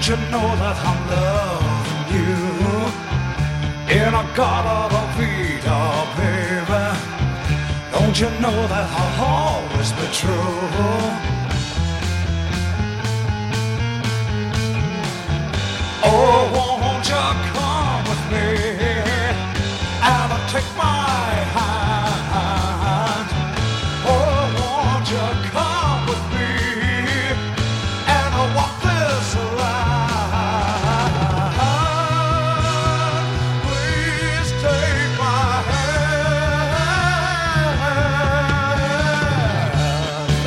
you know that I'm loving you? In a God of Vita, baby. Don't you know that I'll always be true? Oh, won't you come with me and take my hand? Oh, won't you come with me and walk this line? Please take my hand.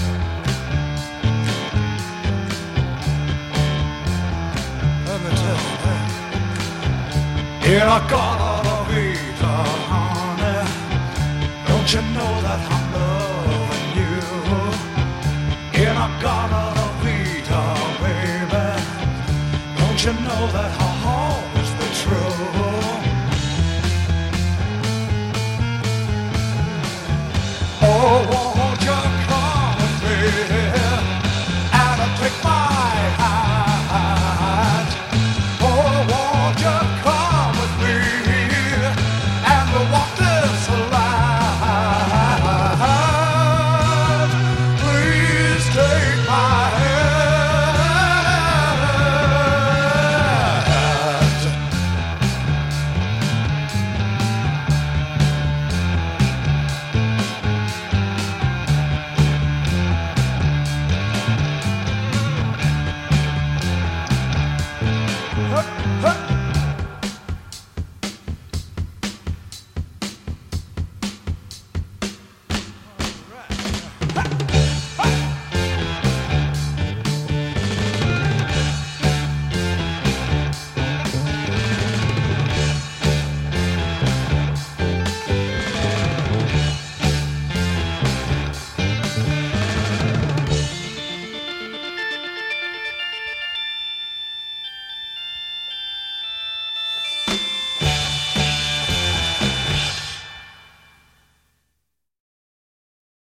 Let me tell you that. In a God of Vita, honey, don't you know that I'm loving you? In a God of Vita, baby, don't you know that I'll always be true? Oh,